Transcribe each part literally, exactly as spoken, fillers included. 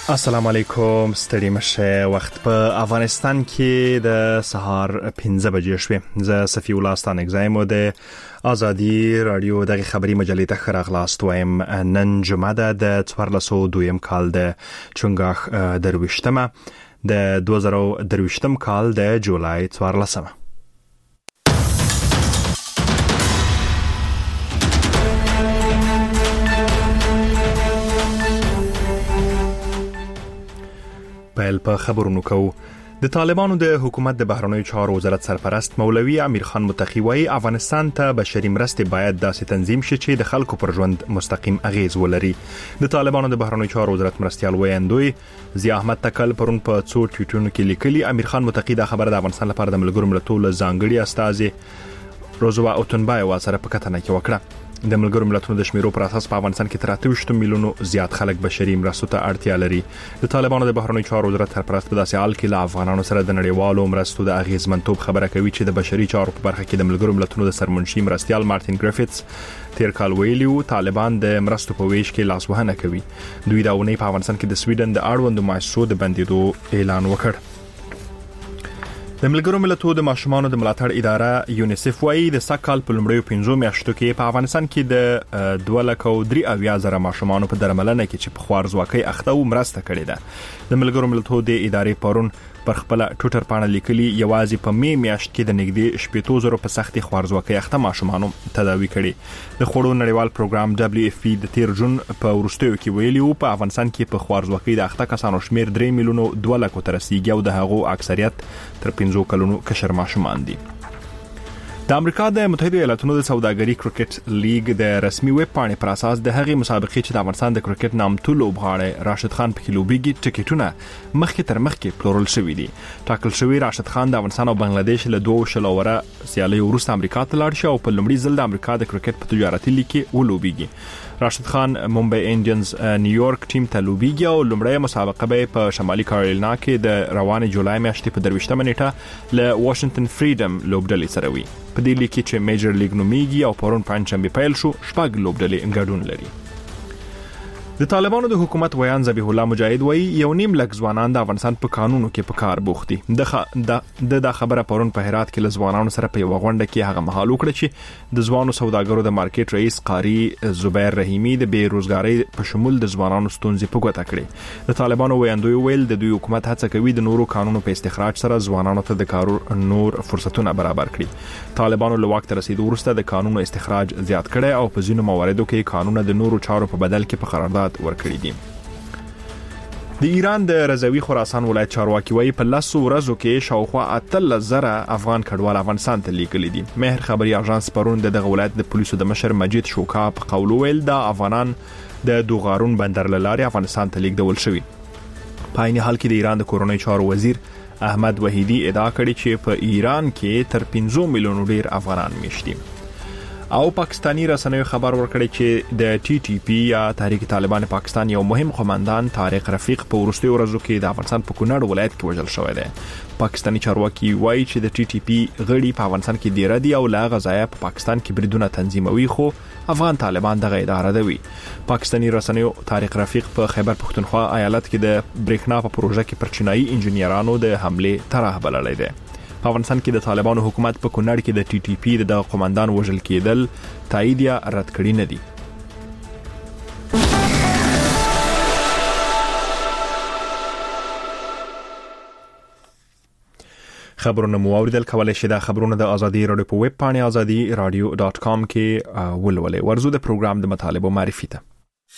السلام علیکم، ستړي مشه. وخت په افغانستان کې د سهار پنځه بجې شوې. زه صفی الله ستانګزایم د ازادي رادیو د خبري مجلې ته خراغلاست وایم. نن جمعه ده د څوارلس سوه دویم کال د چنګاښ درویشتمه د دوه زره درویشتم کال د جولای څوارلسمه. پیل په خبرونو کو. د طالبانو د حکومت د بهرنیو چارو وزارت سرپرست مولوي امیر خان متقی وايي افغانستان ته بشري مرستې باید داسې تنظیم شي چې د خلکو پر ژوند مستقیم اغیز ولري. د طالبانو د بهرنیو چارو وزارت مرستيال ویاندوی ضیا احمد تکل پرون په څو ټویټونو کې لیکلي امیر خان متقی دا خبره د افغانستان لپاره د ملګرو ملتونو ځانګړي استازي روزوا اوتنبای واسره په کتنه کې وکړه. د ملګرو ملتونو د شمیرو پر اساس په افغانستان کې تر اته ویشت میلیونو زیات خلک بشري مرستو ته اړتیا لري. د طالبانو د بهرنیو چارو وزارت سرپرست په داسې حال کې له افغانانو سره د نړیوالو مرستو د اغیزمنتوب خبره کوي چې د بشري چارو په برخه کې د ملګرو ملتونو د سرمنشي مرستيال مارټین ګریفټس تیر کال ویلیو طالبان د مرستو په ویش کې لاسوهنه کوي. دوی دا ونی په افغانستان کې د سویډن د اړوندو مؤسسو د بندیدو اعلان وکړ. د ملګرو ملتونو د ماشومانو د ملاتړ اداره یونیسف وايي د سکهال په لومړیو پنځو میاشتو کې په افغانستان کې د دوه لک او درې اویا زره ماشومانو په درملنه کې چې په خوارزواکۍ اخته و مرسته کړې ده. د ملګرو ملتونو د ادارې پرون پر خپل ټویټر باندې لیکلي یوازې په می میاشت کې د نږدې شپږ زره په سختي خوارزواکۍ اخته ماشومانو تداوي کړي. د خوړو نړیوال پروګرام دبليو اف پی د تیر جون په ورستیو کې ویلیو په افغانستان کې په خوارزواکۍ د اخته کسانو شمیر درې میلیونو دوه لک تر رسیدي او د هغو اکثریت تر پنځو کلونو کشر ماشومان دي. د امریکا د متحده ایالاتونو د سوداګري کرکټ لیګ د رسمي ویب پاڼې پر اساس د هغې مسابقې چې د افغانستان د کرکټ نامتو لوبغاړی راشد خان په کې لوبېږي ټیکټونه مخکې تر مخکې پلورل شوي دي. ټاکل شوی راشد خان د افغانستان او بنگلاديش له دوه شل اوره سیالۍ وروسته امریکا ته لاړ شي او په لومړي ځل د امریکا د کرکټ په تجارتي لیګ کې ولوبېږي. راشد خان ممبئی انډینز نیویارک ټیم ته لوبېږي او لومړی مسابقه به په شمالي کارولینا کې د روانې جولای میاشتې په درویشتمه نیټه له واشنگټن فریډم لوبډلې سره وي. په دې لیګ کې چې میجر لیګ نومیږي او پرون پنځشنبه پیل شو شپږ لوبډلې ګډون لري. د طالبانو د حکومت ویان ذبیح الله مجاهد وایي یو نیم لک ځوانان د افغانستان په قانونو کې په کار بوخت دي. د د خبره پرون په هرات کې له ځوانانو سره په یو غونډه کې هغه مهال وکړه چې د ځوانو سوداګرو د مارکیټ رئیس قاری زبیر رحیمی د بیروزګاری په شمول د ځوانانو ستونزې په ګوته کړې. د طالبانو ویاندوی ویل د دوی حکومت هڅه کوي د نورو قانونو په استخراج سره ځوانانو ته د کارو نور فرصتونه برابر کړي. طالبانو له وخت رسیدو وروسته د قانونو استخراج زیات کړي او په ځینو مواردو کې قانون د نورو چارو په بدل کې په قرارداد ورکړي دي. د ایران د رضوی خراسان ولایت چارواکي وايي په لاسو ورځو کې شاوخوا اتل زره افغان کډوال افغانستان ته لیږلي دي. مهر خبري اژانس پرون د دغه ولایت د پولیسو د مشر مجید شوکا په قول ویل د افغانان د دوغارون بندر لارې افغانستان ته لیږدول شوی. په عین حال کې د ایران د کورونی چارو وزیر احمد وحیدی ادعا کړې چې په ایران کې تر پنځه میلیونو ډیر افغانان میشت دي. او پاکستانی رسنیو خبر ورکړی چې د ټي ټي پی یا تحریک طالبان پاکستان یو مهم قوماندان طارق رفیق په ورستي ورځو کې د افغانستان په کونړ ولایت کې وژل شوی دی. پاکستانی چارواکي وایي چې د ټي ټي پی غړي په افغانستان کې ډیر دي او لا غزایا په پاکستان کې بریدونه تنظیموي خو افغان طالبان دغه اداره دوي. پاکستانی رسنیو طارق رفیق په خیبر پختونخوا ایالت کې د برېښنا په پروژه کې پر چینایي انجنیرانو د حمله طرح بللی دی. په افغانستان کې د طالبانو حکومت په کونړ کې د ټي ټي پی د قوماندان وژل کېدل تایید یا رد کړی نه دي. خبرونه مو اوریدل. کولای شئ دا خبرونه د ازادي رادیو په ویب پاڼه ازادي رادیو ډاټ کام کې ولولئ. ورزو د پروګرام د مطالبه معرفي ته.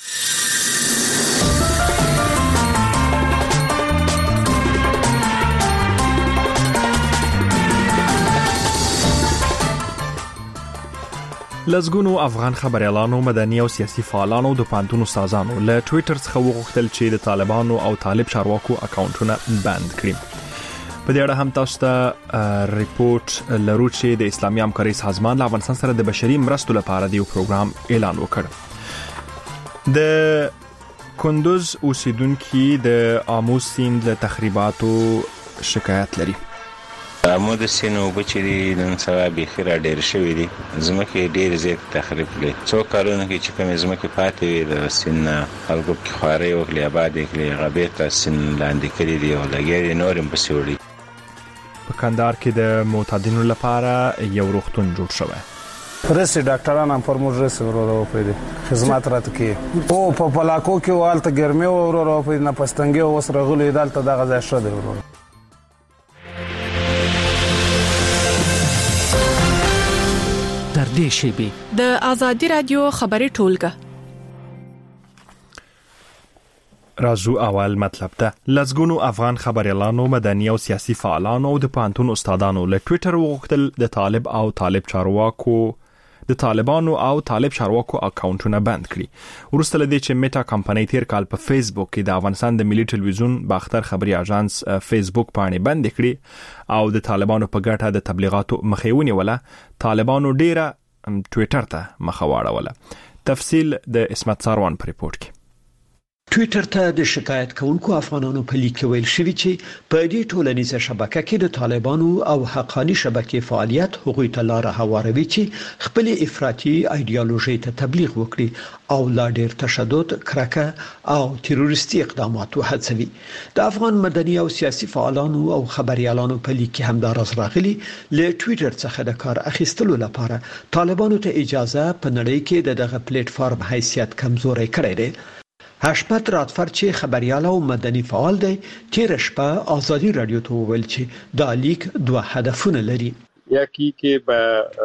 لزګونو افغان خبريالانو مدني او سیاسي فعالانو د پانتون استادانو له ټوئیټر څخه وغوښتل چې د طالبانو او طالب چارواکو اکاونټونه بند کړي. په دې اړه هم تاسو ته ریپورت لرو چې د اسلامي همکارۍ سازمان له افغانستان سره د بشري مرستو لپاره د یو پروګرام اعلان وکړ. د کندوز اوسیدونکو د آمو سیند له تخریباتو شکایت لري. عمود سینو بچری نن سبا بخیر ډیر شوی دي زمکه ډیر زیات تخریب لري څو کارونه کې چې کوم زمکه پاتې وي د سین خلکو کې خواري او کلی آباد کلی غبې تاسو لاندې کړی دی او لګیري نورم بسوړي په کندهار کې د معتادینو لپاره یو روغتون جوړ شوی رسي ډاکټران هم فرمول رسي ورو په دې خدمات راته کې او په پلاکو کې والته ګرمي ورو په نه پستنګي او سره غلې دالته دغه ځای شته ورو در دې شیبه د ازادي رادیو خبري ټولګه رازو اول مطلب ته لزګونو افغان خبريالانو مدني او سیاسي فعالانو او د پانتون استادانو له ټوئیټر وغوښتل د طالب او طالب چارواکو د طالبانو او طالب چارواکو اکاونټونه بند کړي ورسته لدې چې میټا کمپنۍ تیر کال په فیسبوک کې د افغانستان د ملي ټلویزیون باختر خبري اژانس فیسبوک باندې بند کړي او د طالبانو په ګټه د تبلیغاتو مخېونی ولا طالبانو ډیره ټوئیټر ته مخواړه ولا تفصیل د اسمت ساروان پر ریپورت کې ټوئیټر ته د شکایت کوونکو افغانانو په لیک ویل شوی چې په دې ټولنیزه شبکه کې د طالبانو او حقانی شبکې فعالیت هغوی ته لار هواروي چې خپل افراطي ایدئولوژي ته تبلیغ وکړي او لا ډیر تشدد کرکه او تروریستي اقدامات وهڅوي د افغان مدني او سیاسي فعالانو او خبريالانو په لیک کې هم دا راز راغلي له ټوئیټر څخه د کار اخیستلو لپاره طالبانو ته اجازه په نړۍ کې دغه پلیټ فارم حیثیت کمزوري کړی دی هشپت راتفر چې خبريال او مدني فعال دی تیر شپه ازادي رادیو ته ویل چې دا لیک دوه هدفونه لري یکی کې به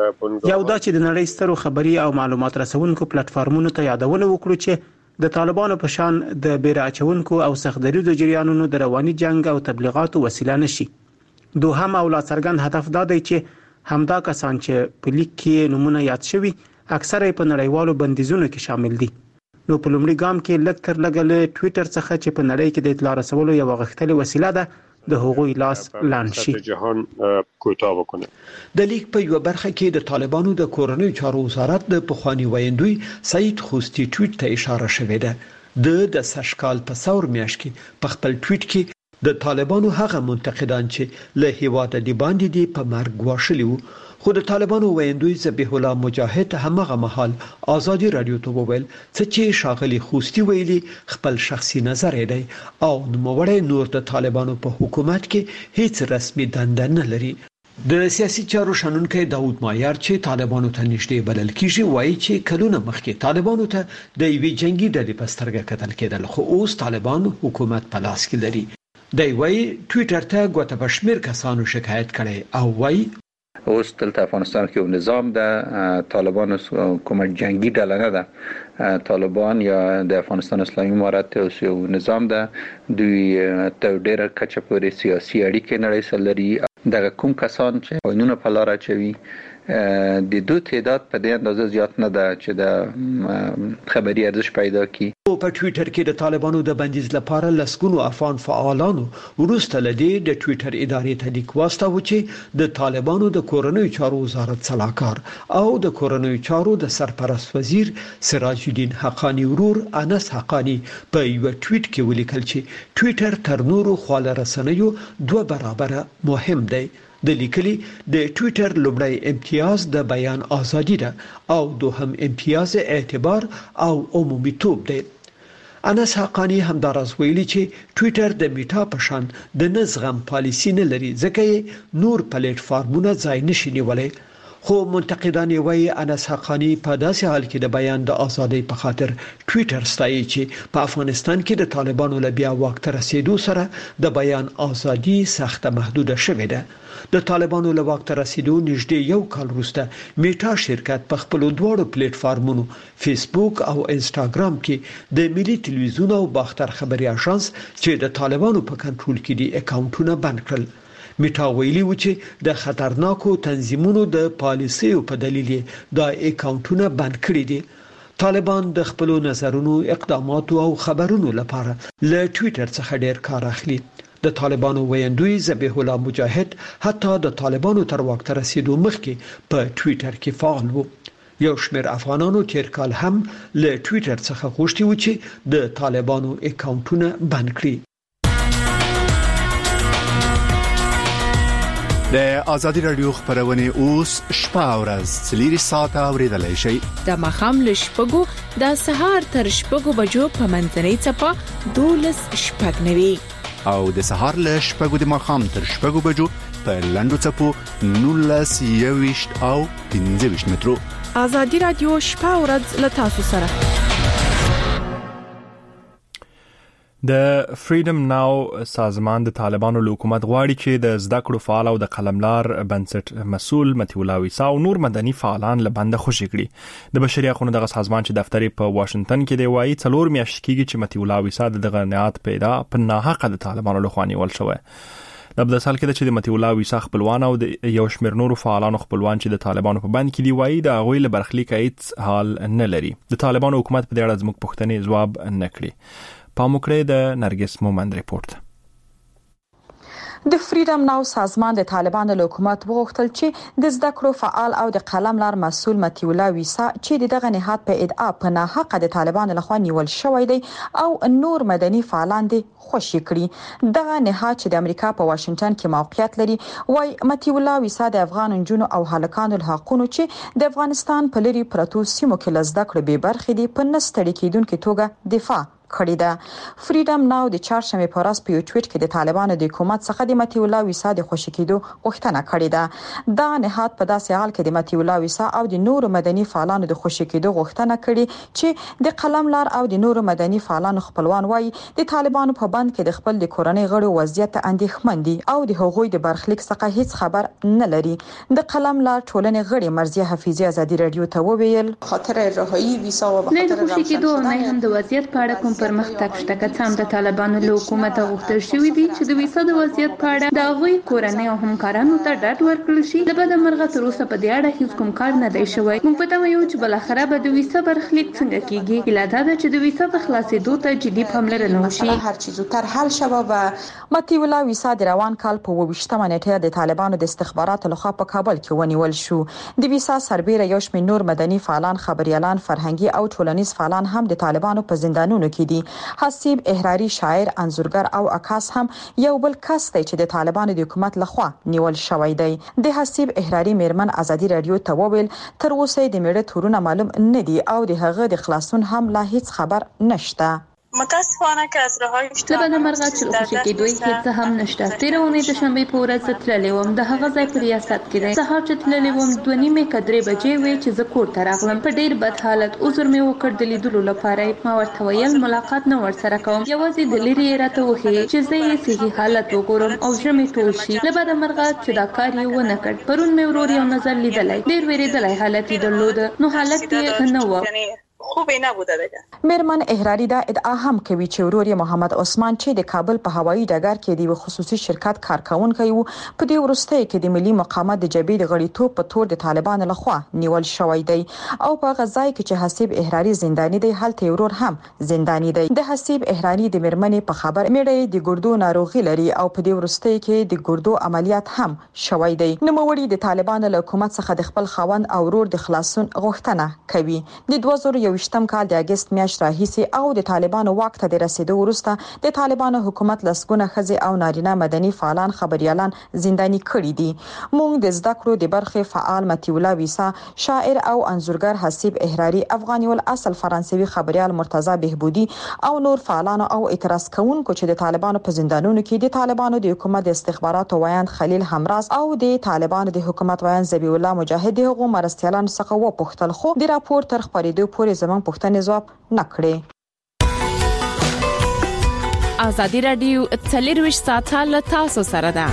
یو دا چې د نړۍ سترو خبري او معلومات رسونکو پلیټ فارمونو ته یادونه وکړو چې د طالبانو په شان د بیرعچونکو او سختدریزو جریانونو د رواني جنگ او تبلیغاتو وسیله نشي دوهم او لا څرګند هدف دا دی چې همدا کسان چې په لیک کې نمونه یاد شوي اکثره په نړیوالو بندیزونو کې شامل دي نو په لومړي ګام کې لږ تر لږه له ټوئیټر څخه چې په نړۍ کې د اطلاع رسولو یو غښتلې وسیله ده د هغوی لاس لاندې شي جهان کوتاه وکړي د لیک په یو برخه کې د طالبانو د کورنۍ چارو وزارت د پخوانی ویندوی سعید خوستی ټوئیټ ته اشاره شوې ده د د سشکال په څور میاشت کې په خپل ټوئیټ کې د طالبانو هغه منتقدان چې له هیواد دی باندې دی په مرګ غواړي وو خو د طالبانو ویندوی ذبیح الله مجاهد همغه محل ازادي رادیو ته وویل چې شاغلی خوستی ویلي خپل شخصي نظر دی او نوموړی نور د طالبانو په حکومت کې هیڅ رسمي دنده نه لري د سیاسي چارو شنونکو داوود مایر چې طالبانو ته نږدې بلل کیږي وایي چې کلونه مخکې طالبانو ته د یوې جنگي ډلې په سترګه کتل کېدل خو اوس طالبان حکومت په لاس کې لري دی وایي ټوئیټر ته ګوته بشمیر کسانو شکایت کړي او وایي اوس دلته افغانستان کې یو نظام د طالبانو کوم جنگي ډله نه ده طالبان یا د افغانستان اسلامي امارات یو نظام ده دوی ته ډېر کچه پورې سیاسي اړیکې نړۍ سره لري دغه کوم کسان چې قانون په لار اچوي د دوه تعداد په دې اندازه زیات نه ده چې د خبري ارزش پیدا کړي په ټوئیټر کې د طالبانو د بندیز لپاره لسګونو افغان فعالانو ورسته لدی د ټوئیټر ادارې ته لیک واستاوه چې د طالبانو د کورنۍ چارو وزارت صلاحکار او د کورنۍ چارو د سرپرست وزیر سراج الدین حقانی ورور انس حقانی په یو ټوئیټ کې ولیکل چې ټوئیټر تر نورو خواله رسنیو دوه برابر مهم دی د لیکلي د ټوئیټر لومړی امتیاز د بیان ازادي ده او دوهم امتیاز اعتبار او عمومي توپ دی انس حقانی هم دراز ویلي چې ټوئیټر د میټا په شان د نزغم پالیسی نه لري ځکه نور پلیټ فارمونه ځای نشي نیولای خو منتقدان وایي انس حقانی په داسې حال کې د بیان د ازادۍ په خاطر ټوئیټر ستایي چې په افغانستان کې د طالبانو له بیا واک ته رسیدو سره د بیان ازادي سخت محدوده شوې ده د طالبانو له واک ته رسیدو نږدې یو کال وروسته میټا شرکت په خپل دوه پلیټ فارمونو فیسبوک او انستګرام کې د ملي ټلویزیون او باختر خبري اژانس چې د طالبانو په کنټرول کې دي اکاونټونه بند کړل میټا ویلي و چې د خطرناکو تنظیمونو د پالیسیو په دلیل دا اکاونټونه بند کړي دي طالبان د خپل نظرونو اقداماتو او خبرونو لپاره له ټوئیټر څخه ډیر کار اخلي د طالبانو ویندوی ذبیح الله مجاهد حتی د طالبانو تر واک ته رسیدو مخکې په ټوئیټر کې فعال و یو شمېر افغانانو تیر کال هم له ټوئیټر څخه غوښتي و چې د طالبانو اکاونټونه بند کړي د ازادي رادیو خبرونه اوس شپه او ورځ څلوري ساعته اوریدلای شئ. د مخام لشپګو د سهار تر شپګو بجو په منځنۍ چپه دولس شپږ نوي او د سهار لشپګو د مخام تر شپګو بجو په لندو چپو نولس یويشت او پنځه ویشت مترو. ازادي رادیو شپه او ورځ له تاسو سره. د فریډم ناو سازمان د طالبانو له حکومت غواړي چې د زده کړو فعال او د قلملار بنسټ مسؤل متي الله ویسا او نور مدني فعالان له بنده خوشي کړي. د بشري حقوقو دغه سازمان چې دفتر په واشنگټن کې دی وایي څلور میاشتې کېږي چې متي الله ویسا دغه نهاد پیدا په ناحقه د طالبانو له خوا نیول شوی. د بل سال کې چې د متي الله ویسا خپلوان او د یو شمېر نورو فعالانو خپلوان چې د طالبانو په بند کې دی وایي د هغوی له برخلیک هیڅ حال نه لري. د طالبانو حکومت په دې اړه زموږ پوښتنې ځواب نه کړي. پاموکړه د نرګس مومند ریپورت. د فریډم ناو سازمان د طالبانو له حکومت وغوښتل چې د زده کړو فعال او د قلم لار مسؤل متي الله ویسا چې دغه نهاد په ادعا په ناحقه د طالبانو لخوا نیول شوی دی او نور مدني فعالان دي خوشي کړي. دغه نهاد چې د امریکا په واشنگټن کې موقعیت لري وايي متي الله ویسا د افغان جنونو او هلکانو له حقوقو چې د افغانستان په لري پرتو سیمو کې لزده کړو به برخې دي په نستړي کېدونکو توګه دفاع کړی ده. فریډم ناو د چهارشنبه په ورځ په یو ټویټ کې د طالبانو د حکومت څخه د متي الله ویسا د خوشی کېدو غوښتنه کړې ده. دا نهاد په داسې حال کې د متي الله ویسا او د نورو مدني فعالانو د خوشی کېدو غوښتنه کړې چې د قلم لار او د نورو مدني فعالانو خپلوان وایي د طالبانو په بند کې د خپل د کورنۍ غړو وضعیت اندېښمن دي او د هغوی د برخلیک څخه هیڅ خبر نه لري. د قلم لار ټولنې غړي مرزیه حفیظي ازادي رادیو ته وویل خاطر رهایی ویسا او خاطر خوشی کېدو نه هم د وضعیت په اړه کوم پرمختګ شته که څم د طالبانو له حکومت غوښتل شوی دی چې د ویسا د وضعیت په اړه د هغوی کورنۍ او همکارانو ته ډاډ ورکړل شي. د بده مرغه تر اوسه په دې اړه هیڅ کوم کار نه دی شوی. موږ په تمه یو چې بل اخره به د ویسا برخلیک څنګه کیږي. اله دا چې د ویسا په خلاصېدو ته جدي پاملرنه وشي. هر چیز تر حل شوه. و متي الله ویسا د روان کال په ویشتمه نیټه د طالبانو د استخباراتو لخوا په کابل کې ونیول شو. د ویسا سربېره یو شمېر نور مدني فعالان خبريالان فرهنګي او ټولنیز فعالان هم د طالبانو په زندانونو کې دي. حسیب احراری شاعر انځورګر او عکاس هم یو بل کس دی چې د طالبانو د حکومت لخوا نیول شوی دی. د حسیب احراری میرمن ازادي رادیو ته وویل تر اوسه د میړه تورونه معلوم نه دي او د هغه د خلاصون هم لا هیڅ خبر نشته. متاسفانه که از رهایی شدن لبنان مرغه چې خوشی کېدوی هیڅ هم نشته. تیر اونۍ د شنبه په ورځ تللی وم د هغه ځای په ریاست کې دی. سهار چې تللی وم دوه نیمې کدرې بجې وې چې زه کور ته راغلم. په ډیر بد حالت عذر مې وکړ د لیدلو لپاره. ما ورته ویل ملاقات نه ورسره کوم. یوازې د لری راته وخی چې زه یې صحیح حالت وګورم او ژر مې ټول شي. لبنان مرغه چې دا کار یې ونه کړ. پرون مې ورور یو نظر لیدلی ډیر ویریدلی حالت یې درلود. نو حالت یې نه و خوب نبوده دیگه. میرمن احراری دا ادعا هم کوي چې ورور محمد عثمان چې د کابل په هوایي ډګر کې د خصوصي شرکت کارکونکي وو په دې ورسته کې د ملي مقاومت د جبهې د غړیتوب په تور د طالبانو لخوا نیول شوی دی او په غزای کې چې حسیب احراری زنداني دی هلته ورور هم زنداني دی. د حسیب احراری د میرمنې په خبر میړې د ګردو ناروغي لري او په دې ورسته کې د ګردو عملیات هم شوی دی. نوموړي د طالبانو له حکومت څخه د خپل خاوند او ورور د خلاصون غوښتنه کوي. د دوه زره یوویشتم کال د اگست میاشت راهیسي او د طالبانو واک ته د رسیدو وروسته د طالبانو حکومت لسګونه ښځې او نارینه مدني فعالان خبريالان زنداني کړي دي. موږ د زده کړو د برخې فعال متي الله ویسا، شاعر او انځورګر حسیب احراری، افغاني الاصل فرانسوي خبريال مرتضی بهبودي او نور فعالان او اعتراض کوونکو چې د طالبانو په زندانونو کې د طالبانو د حکومت د استخباراتو وایند خلیل همراز او د طالبانو د حکومت وایند ذبیح الله مجاهد دغه مرستيالان څخه و پوښتل خو د راپور تر خبرېدو پورې زمون پوښتنه جواب نکړي. ازادي رادیو څلرویشت ساعته له تاسو سره ده.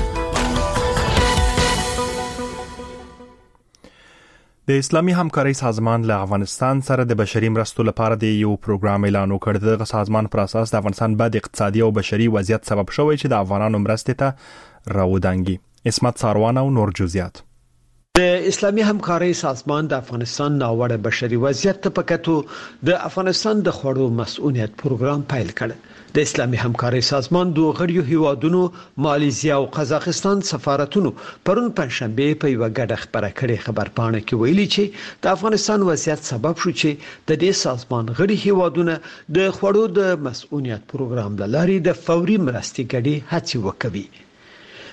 د اسلامي همکارۍ سازمان له افغانستان سره د بشري مرستو لپاره د یو پروګرام اعلان وکړ. دغه سازمان پر اساس د افغانستان بد اقتصادي او بشري وضعیت سبب شوی چې د افغانانو مرستې ته راودانګي. اسمت ساروان او نور جزئیات. د اسلامي همکارۍ سازمان د افغانستان ناوړه بشري وضعیت ته پکاتو د افغانستان د خوړو مسؤلیت پروګرام پیل کړ. د اسلامي همکارۍ سازمان دوه غړیو هیوادونو ماليزیا او قزاقستان سفارتونو پرون پنځشنبه په یو غډه خبره کړې خبرپاڼه کې ویلي چې د افغانستان وضعیت سبب شو چې د دې سازمان غړي هیوادونه د خوړو د مسؤلیت پروګرام لاري د فوري مرستې غړي هڅه وکړي.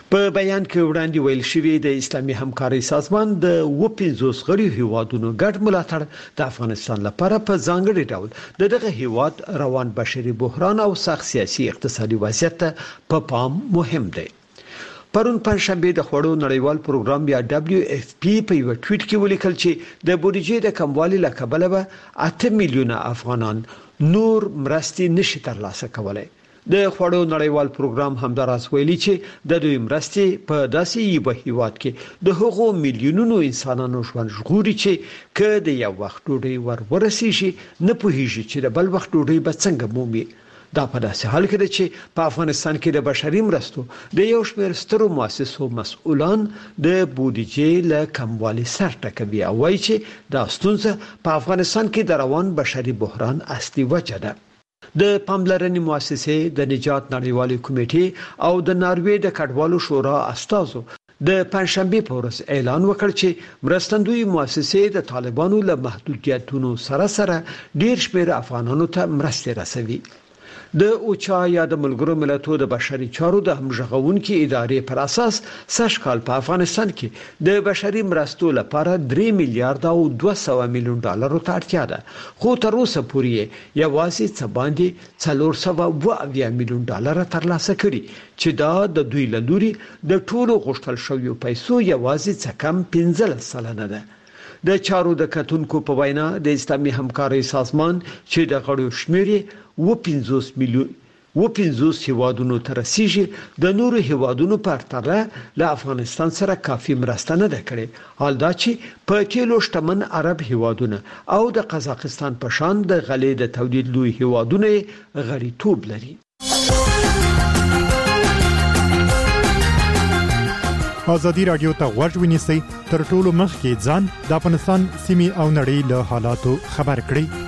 په بیان کې وړاندې ویل شوی د اسلامي همکارۍ سازمان د و پنځوس غړي هیوادونو ګډ ملاتړ د افغانستان لپاره په ځانګړي ډول د دغه هیواد روان بشري بحران او سخت سیاسي اقتصادي وضعیت ته په پام مهم دی. پرون پنځشنبه د خوړو نړیوال پروګرام یا دبليو اف پی په یو ټویټ کې ولیکل چې د بودیجې د کموالي له کبله به اته میلیونه افغانان نور مرستې نشي ترلاسه کولای. د خوړو نړیوال پروګرام همداراز ویلي چې د دوی مرستې په داسې یو هیواد کې د هغو میلیونونو انسانانو ژوند ژغوري چې که د یو وخت ډوډۍ ور ورسیږي نه پوهیږي چې د بل وخت ډوډۍ به څنګه مومي. دا په داسې حال کې ده چې په افغانستان کې د بشري مرستو د یو شمېر سترو مؤسسو مسؤلان د بودیجې له کموالي سر ټکوي او وایي چې دا ستونزه په افغانستان کې د روان بشري بحران اصلي وجه ده. د پاملرنې مؤسسې د نجات نړیوالې کمیټې او د ناروې د کډوالو شورا استازو د پنځشنبه په ورځ اعلان وکړ چې مرستندوی مؤسسې د طالبانو له محدودیتونو سره سره ډیر شمېر افغانانو ته مرستې رسوي. د اوچا یا د ملګرو ملتونو د بشري چارو د همغږونکو ادارې پر اساس سږ کال په افغانستان کې د بشري مرستو لپاره درې میلیارډ او دوه سوه میلیون ډالرو ته اړتیا ده، خو تر اوسه پورې یوازې څه باندې څلور سوه اووه اویا میلیون ډالر ترلاسه کړي چې دا د دوی له لوري د ټولو غوښتل شویو پیسو یوازې څه کم پنځلس سلنه ده. د چارو د کتونکو په وینا د اسلامي همکارۍ سازمان چې د غړو شمېر و پنځوس میلیون و پنځوس هیوادونو ته رسیږي د نورو هیوادونو په پرتله له افغانستان سره کافي مرسته نه ده کړې. حال دا چې په کیلو شتمن عرب هیوادونه او د قزاقستان په شان د غلې د تولید لوی هیوادونه غړیتوب لري. ازادي رادیو ته غوږ ونیسئ، تر ټولو مخکې ځان د افغانستان سیمې او نړۍ له حالاتو خبر کړئ.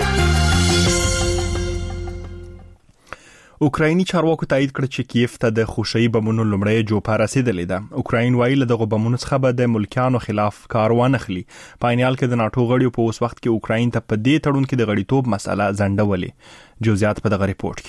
اوکرایني چارواکو تایید کړ چې کیف ته د خوشي بمونو لمړی جوپه رسیدلې ده. اوکراین وایي له دغه بمونو څخه به د ملکیانو خلاف کاروان اخلي. په عینیال کې د ناتو غړیو په اوس وخت کې اوکراین ته په دې تړون کې د غړیتوب مسله ځنډولې. جزئیات په دغه ریپورت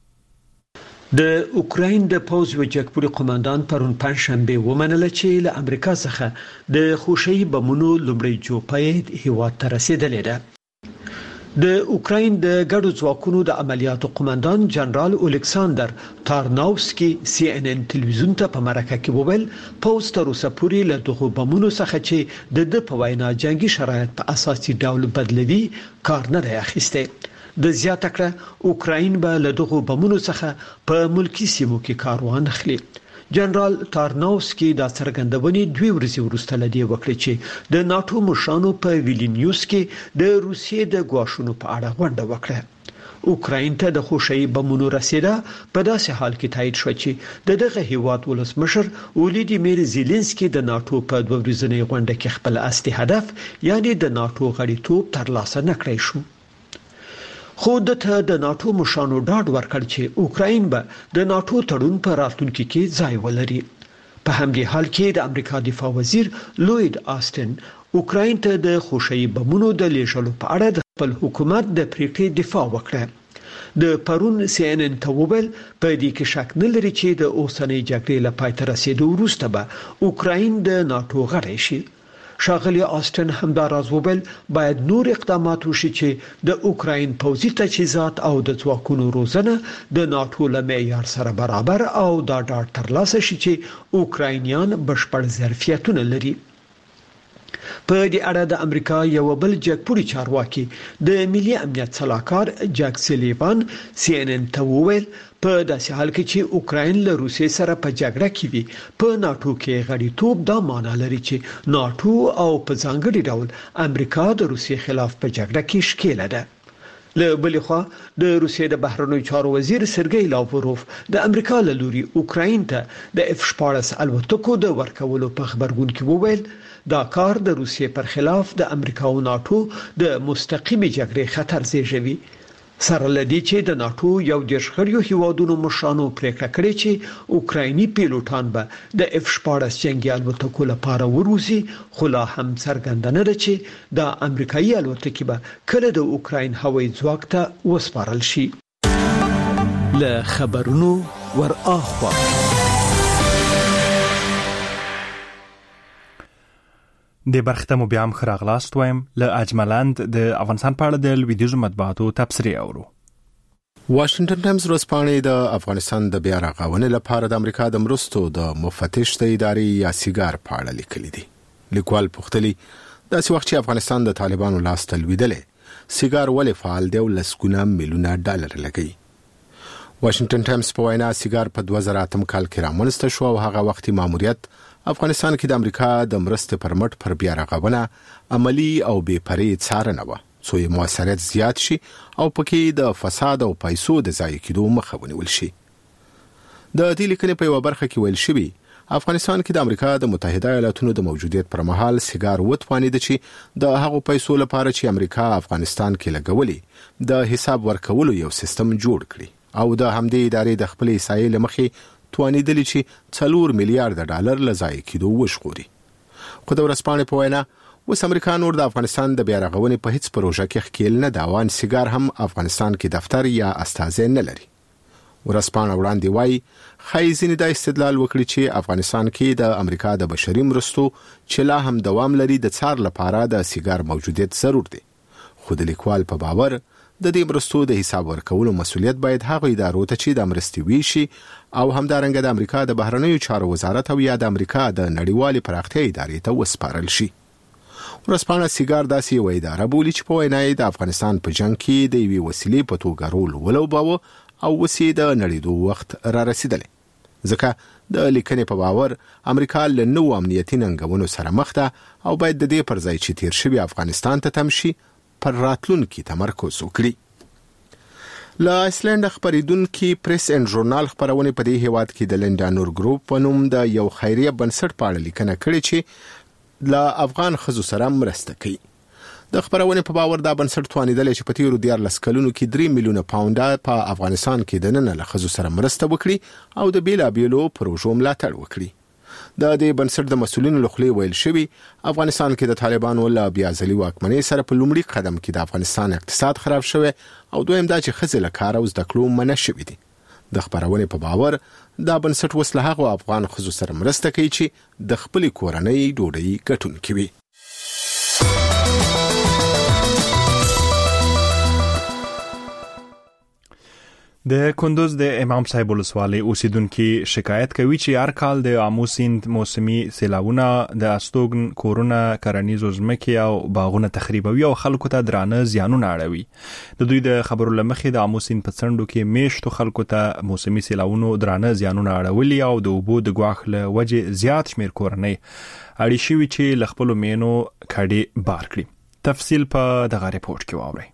کې. د اوکراین د پوز و جګپوري قوماندان پرون پنځشنبه ومنله چې له امریکا څخه د خوشي بمونو لمړی جوپه هیواد ته رسیدلې ده. د اوکراین د ګډو ځواکونو د عملیاتو قوماندان جنرال الیکساندر تارناوسکی سی ان ان ټلویزیون ته په مرکه کې وویل پوز تر اوسه پورې له دغه بمونو څخه چې د د په وینا جنگي شرایط په اساسي ډول بدلوي کار نه دی اخیسته. د زیاته کړه اوکراین به له دغه بمونو څخه په ملکی سیمو کې کاروان اخلي. جنرال تارناوسکی دا څرګندونې دوی ورځې وروسته لدی وکړي چې د ناتو مشرانو په ویلنیوس کې د روسیې د ګواښونو په اړه غونډه وکړه. اوکراین ته د خوشي بمونو رسیدا په داسې حال کې تایید شو چې د دغه هیواد ولسمشر ولیدیمیر زيلنسکي د ناتو په دوه ورځنۍ غونډه کې خپل اصلي هدف یعنی د ناتو غړیتوب ترلاسه نکړی شو. خو دته د ناتو مشانو ډاډ ورکړ چې اوکراین به د ناتو تړون په راتلونکي کې ځای ولري. په همدې حال کې د امریکا دفاع وزیر لوید آستن اوکراین ته د خوشي بمونو د لیږلو په اړه د خپل حکومت د پریکړې دفاع وکړه. د پرون سی ان ان ته وویل په دې کې شک نه لري چې د اوسنۍ جګړې لپاره تر رسیدو وروسته به اوکراین د ناتو غړی شي. شاغلی آستن همداراز وویل باید نور اقدامات وشي چې د اوکراین پوځي تجهیزات او د ځواکونو روزنه د ناتو له معیار سره برابر او دا ډاډ ترلاسه شي چې اوکراینیان بشپړ ظرفیتونه لري. په دې اړه د امریکا یو بل جګپوري چارواکي د ملي امنیت صلاحکار جاک سلیوان سی ان ان ته وویل په داسې حال کې چې اوکراین له روسیې سره په جګړه کې وي په ناتو کې غړیتوب دا معنی لري چې ناتو او په ځانګړي ډول امریکا د روسیې خلاف په جګړه کې ښکیله ده. له بل خوا د روسیې د بهرنیو چارو وزیر سرګی لاوروف د امریکا له لوري اوکراین ته د اف شپاړس الوتکو د ورکولو په خبرګون کې وویل دا کار د روسیې پر خلاف د امریکا او ناتو د مستقیمي جګړې خطر زیږوي. سره لدی چې د ناتو یو د شخړیو هیوادونو مشرانو پریکړه کړې چې اوکرایني پیلوټان به د اف شپاړس جنگي الوتکو لپاره وروزي، خو لا هم څرګنده ده چې د امریکایي الوتکې به کله د اوکراین هوایي ځواک ته وسپارل شي. له خبرونو ور اخوا د برختمو بیا هم خراغلاست وایم له اجملند د افغانستان په اړه د لویدیزو مطبوعاتو تبصرې اورو. واشنگټن ټایمز ورځپاڼې د افغانستان د بیا رغونې لپاره د امریکا د مرستو د مفتش د ادارې یا سیګار په اړه لیکلي دي. لیکوال پوښتلي داسې وخت چې افغانستان د طالبانو لاس ته لویدلې سیګار ولې فعال دی او لسګونه میلیونه ډالر لګي. واشنگټن ټایمز په وینا سیګار په دوه زره اتم کال کې رامنځته شو او هغه وختي ماموریت افغانستان کې د امریکا د مرستې پر مټ پر بیا رغونه عملی او بې پرې څارنه و څو یې موثریت زیات شي او پکې د فساد او پیسو د ضایع کېدو مخه ونیول شي. د دې لیکنې په یو برخه کې ویل شوی افغانستان کې د امریکا د متحده ایالاتونو د موجودیت پر مهال سیګار وتوانید چې د هغو پیسو لپاره چې امریکا افغانستان کې لګولې د حساب ورکولو یو سیستم جوړ کړي او د همدې ادارې د خپل ایسایل مخې توانیدلی چې څلور میلیارډ ډالر لزای کېدو وشغوري. خو د ورځپاڼې په وینا اوس امریکا نور د افغانستان د بیا رغونې په هیڅ پروژه کې ښکیل نه دا وان سیګار هم افغانستان کې دفتر یا استازی نه لري. ورځپاڼه وړاندې وایي خای ځینې دا استدلال وکړي چې افغانستان کې د امریکا د بشري مرستو چې لا هم دوام لري د څار لپاره د سیګار موجودیت ضرور دی. خو د لیکوال په باور د دې مرستو د حساب ورکولو مسؤلیت باید هغه ادارو ته چې د مرستې ویشي او همدارنګه د امریکا د بهرنیو چارو وزارت او یا د امریکا د نړیوالې پراختیا ادارې ته وسپارل شي. ورځپاڼه سیګار داسې یو اداره بولي چې په وینا یې د افغانستان په جنگ کې د یوې وسیلې په توګه رول ولوباوه او وسې د نړیدو وخت را رسیدلی. ځکه د لیکنې په باور امریکا له نوو امنیتي ننګونو سره مخ ده او باید د دې پر ځای چې تیر شوی افغانستان ته تم شي پر راتلونکي تمرکز وکړي. له آیسلند خبرېدونکي پریس اینډ ژورنال خبرونه په دې هیواد کې د لنډانور ګروپ په نوم د یو خیریه بنسټ په اړه لیکنه کړې چې له افغان ښځو سره مرسته کوي. د خبرونه په باور دا بنسټ توانیدلی چې په تیرو دیارلس کلونو کې درې میلیونه پاونډه په افغانستان کې د نن له ښځو سره مرسته وکړي او د بیلابیلو پروژو ملاتړ وکړي. د دې بنسټ د مسؤلینو لخوا ویل شوی افغانستان کې د طالبانو له بیا ځلي واکمنۍ سره په لومړي قدم کې د افغانستان اقتصاد خراب شوی او دویم دا چې ښځې له کار او زده کړو منع شوي دي. د خبرونې په باور دا بنسټ اوس له هغو افغان ښځو سره مرسته کوي چې د خپلې کورنۍ ډوډۍ ګټونکي وي. د کندوز د امام صاحب ولسوالۍ اوسیدونکو شکایت کوي چې هر کال د آمو سیند موسمي سیلاوونه د استوګن کورونه کرنیزو ځمکې او باغونه تخریبوي او خلکو ته درانه زیانونه اړوي. د دوی د خبرو لمخې د آمو سیند په څنډو کې میشتو خلکو ته موسمي سیلاوونو درانه زیانونه اړولي او د اوبو د ګواښ له وجې زیات شمیر کورنۍ اړې شوي چې له خپلو مینو کډې بار کړي. تفصیل په دغه ریپورت کې واورئ.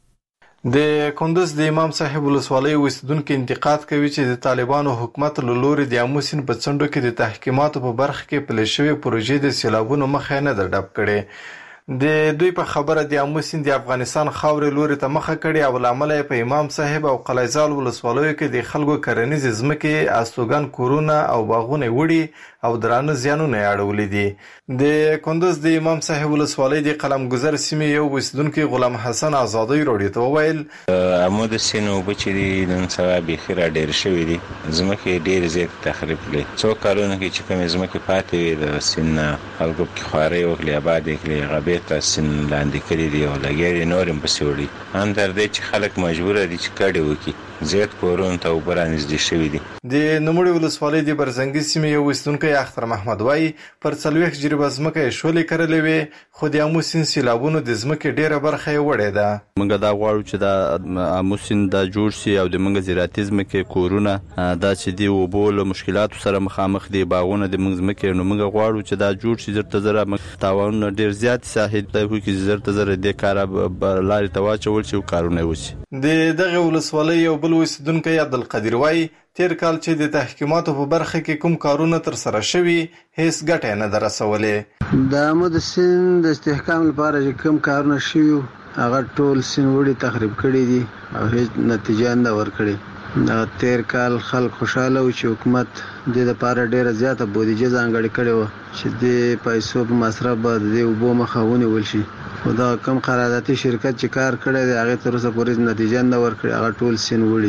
د کندوز د امام صاحب ولسوالۍ اوسیدونکو انتقاد کوي چې د طالبانو حکومت له لوري د آمو سیند په څنډو کې د تحکیماتو په برخه کې پلې شوې پروژې د سیلابونو مخه نه ده ډب کړې. د دوی په خبره د آمو سیند د افغانستان خاورې لوري ته مخه کړې او لامل یې په امام صاحب او قلعهزال ولسوالیو کې د خلکو کرنیز ځمکې استوګن کورونه او باغونه وړي او درانه زیانونه اړولې دي. د کندوز د امام صاحب ولسوالۍ د قلمګذر سیمې یو اوسیدونکو غلام حسن آزادی راډیو ته وویل آمو د سیند اوبه چې نن سبا بېخي را ډېرې شوي دي، ځمکې ډېرې زیاتې تخریب کړې. څو کلونو کې چې کومې ځمکې پاتې وې د سیند نه خلکو پکې خوارۍ وکړې، اباد یې کړې، هغه بېرته سیند لاندې کړي دي او لګیا دي نور هم پسې وړي. هم تر دې چې خلک مجبوره دي چې کډې وکړي، زیات کورونو ته اوبه رانږدې شوي دي. د نوموړې ولسوالۍ د برزنګي سیمې یو اوسیدونکی اختر محمد وایي پر څلوېښت جریبه ځمکه یې شولې کرلې وې، خو د آمو سیند سیلابونو د ځمکې ډېره برخه یې وړې ده. موږ دا غواړو چې دا آمو سیند دا جوړ شي او د موږ زراعتي ځمکې کورونه دا چې دي اوبو له مشکلاتو سره مخامخ دي، باغونه د موږ ځمکې، نو موږ غواړو چې دا جوړ شي. زر ته زره تاوانونه ډېر زیات ساحل ته وي چې زر ته زره دې کاره لارې ته واچول شي او کارونه وشي. د دغه ولسوالۍ یو بل اوسیدونکی عبدالقدیر وایي تیر کال چې د تحکیماتو په برخه کې کوم کارونه تر سره شوي هیڅ ګټه نه ده رسولې. د آمو د سیند د استحکام لپاره چې کوم کارونه شوي هغه ټول سیند وړي تخریب کړي دي او هیڅ نتیجه نه ورکړي. د تیر کال خلک خوشاله و چې حکومت د لپاره ډیره زیاته بودیجه ځانګړې کړې و چې د پیسو په مصرف به د اوبو مخه ونیول شي. خو دا کوم قراردادي شرکت چې کار کړی دی هغه تر اوسه پورې نتیجه نه ورکړي، هغه ټول سیند وړي دي.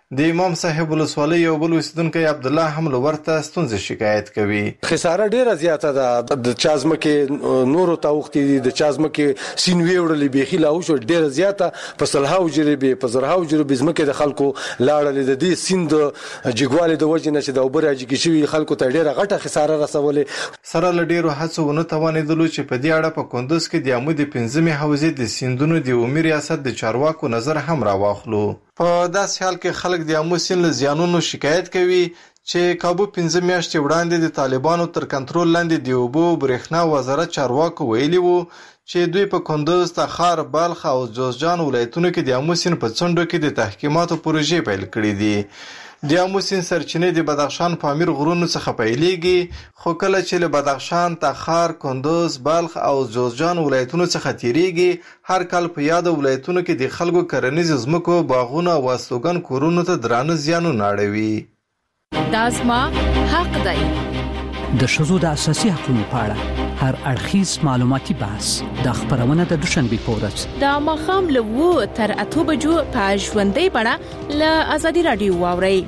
د امام صاحب ولسوالۍ یو بل اوسیدونکی عبد الله هم ورته ستونزې شکایت کوي. خساره ډیره زیاته ده، د چازمکه نورو تاوختي د چازمکه سینوي وړلې بيخي لا اوس ډیره زیاته په سلهاو جریبه په زرهاو جریبه زمکه د خلکو لاړل د دې سیند جګوالي د وجه نشه د اوبر اجي شوی خلکو ته ډیره غټه خساره رسولې. سره لډیرو هڅو ونه توانیدلو چې په دې اړه په کندوز کې د عمود پنځمې حوزې د سیندونو د عمومي ریاست د چارواکو نظر هم راواخلو. په داسې حال کې خلک د عمو سیند له زیانونو شکایت کوي چې کابو پنځه میاشتې وړاندې د طالبانو تر کنټرول لاندې د اوبو برېښنا وزارت چارواکو ویلي وو چې دوی په کندوز، تخار، بلخ او جوزجان ولایتونو کې د عمو سیند په څنډو کې د تحقیقاتو پروژې پیل کړې دي. د عمو سیند سرچینې د بدخشان پامیر غرونو څخه پیلېږي، خو کله چې له بدخشان، تخار، کندوز، بلخ او جوزجان ولایتونو څخه تیریږي، هر کال په یاد ولایتونو کې د خلکو کرنیز ځمکو، باغونو او استوګن کورونو ته درانه زیانونه اړوي. دا زما حق دی. د ښځو د اساسي حقوقو په اړه هر اړخیز معلوماتي بحث د خبرونه د دوشنبه په ورځ د ماښام له وو تر اته بجو په ژوندۍ بڼه له ازادي رادیو واورئ.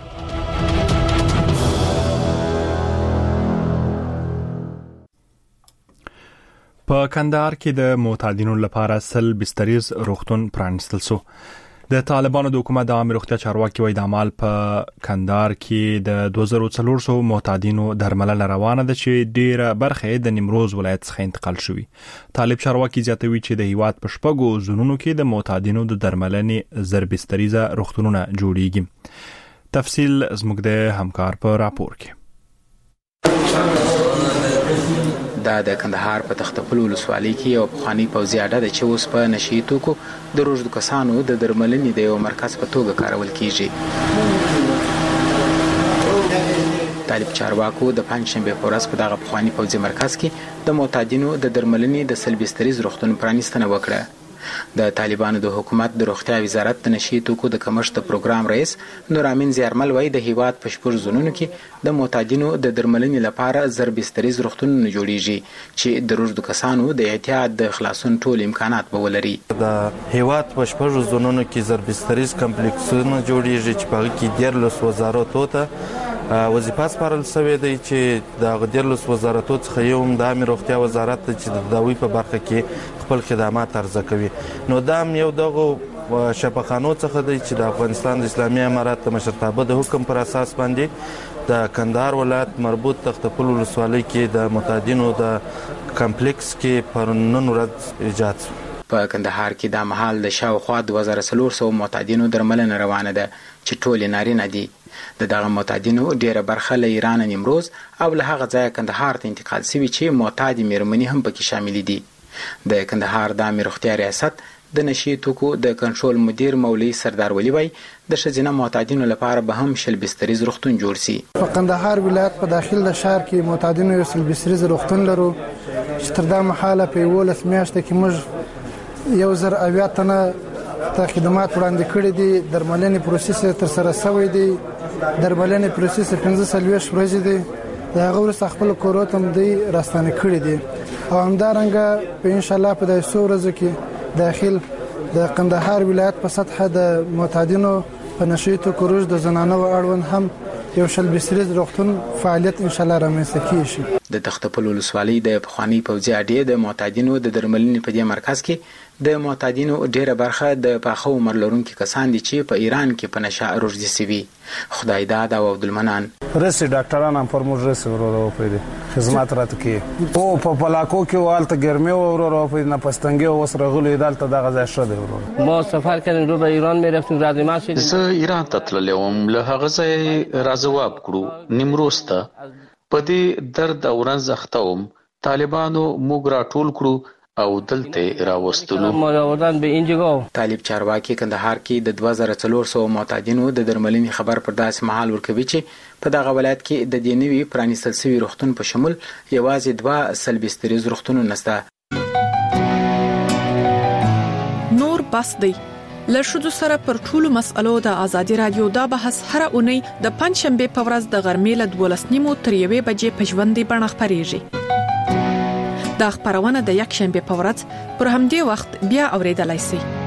په کندهار کې د معتادینو لپاره سل بستریز روغتون پرانستل شو. د طالبانو د حکومت د عامه روغتیا چارواکي وایي د عمل په کندهار کې د دوه زره څلور سوه معتادینو درملنه روانه ده چې ډیره برخه د نیمروز ولایت څخه انتقال شوی. طالب چارواکي زیاتوي چې د هیواد په شپږو زونونو کې د معتادینو د درملنې زر بستریزه روغتونونه جوړیږي. تفصیل زموږ د همکار په راپور کې. دا د کندهار په تختپل ولسوالۍ کې یو پخوانی پوځي اډه ده چې اوس په نشي توکو د روزګ کسانو د درملنې د یو مرکز په توګه کارول کیږي. طالب چارواکو د پنځشنبه په ورځ په دغه پخوانی پوځي مرکز کې د معتادینو د درملنې د سلبستریز روغتون پرانیستنه وکړه. د طالبانو د حکومت د روغتیا وزارت د نشي توکو د کمښت پروګرام رئیس نورامین زیارمل وایي د هیواد په شپږ زونونو کې د معتادینو د درملنې لپاره زر بستریز روغتونونه جوړیږي چې د روزګ کسانو د احتیاط د خلاصون ټول امکانات به ولري. د هیواد په شپږ زونونو کې زر بستریز کمپلیکسونه جوړیږي چې په کې دیرلس وزارتو ته وظیفه سپارل شوې ده چې د دیرلس وزارتو څخه یو د عامه روغتیا وزارت چې د دوی په برخه کې خپل خدمات عرضه کوي. نو دا یو دغه شفاخانو څخه دی چې د افغانستان د اسلامي امارات د مشرتابه د حکم پر اساس باندې د کندهار ولایت مربوط تختپل ولسوالۍ کې د معتادینو د کمپلیکس کې پر نن ورځ ایجاد شو. په کندهار کې د محل د شاوخوا دوه زره څلور سوه معتادینو درملنه روانه ده چې ټول نارینه دي. د دغه معتادینو ډیره برخه له ایران، نیمروز او له هغه ځایه کندهار ته انتقال شوي چې معتادي میرمنې هم پکې شامل دي. د کندهار د عامه روغتیا ریاست د نشي توکو د کنټرول مدیر مولوي سردار ولی وای د ښځینه معتادینو لپاره به هم شل بستریز روغتون جوړ شي. په کندهار ولایت په داخل د شهر کې معتادینو یو شل بستریز روغتون لرو چې تر دا مهاله په یولس میاشتې کې موږ یو زر اویا تنه ته خدمات وړاندې کړي دي. درملنې پروسس تر سره شوی دی. درملنې پروسس پنځه څلوېښت ورځې دی. د هغه وروسته خپل کورو ته هم دوی راستانه کړي دي او همدارنګه په ان شاء الله په دې څو ورځو کې داخل د کندهار ولایت په سطح د معتادینو په نشي توکو روز د زنانو اړوند هم یو شل بستریز روغتون فعالیت ان شاء الله رامنځته کیږي. د تختپل ولسوالۍ د پخوانی پوځي اډې د معتادینو د درملنې په دې مرکز کې د معتادینو ډیره برخه د پاخه عمر لرونکو کسان دي چې په ایران کې په نشه روزي سوي. خدای داد او عبدالمنان رسي ډاکټران هم فرموز رسي ورو په خدمات راته کې او په پلاکو کې والته ګرمي ورو په نه پستنګي او سره غلي دالته دغه ځای شته ورو. ما سفر کردیم رو به ایران میرفتیم رد ما شدیم. زه ایران ته تللم له هغه ځای راځواب کړو نیمروز ته. په دې درد او رنځ اختوم طالبانو موږ راټول کړو او دلته راوستلو. طالب چارواکي کندهار کې د دوه زره څلور سوه معتادینو د درملنې خبر پر داسې مهال ورکوي چې په دغه ولایت کې د دې نوي پرانیستل شوي روغتون په شمول یوازې دوه سلبستریز روغتونونه شته. نور بس دی له ښځو سره پر ټولو مسألو د ازادي رادیو دا بحث هره اونۍ د پنځشنبه په ورځ د غرمې له دولس نیمو تر یوې بجې په ژوندۍ بڼه خپریږي. دا خبرونه د یک شنبه په ورځ پر همدې وخت بیا اوریدلای شئ.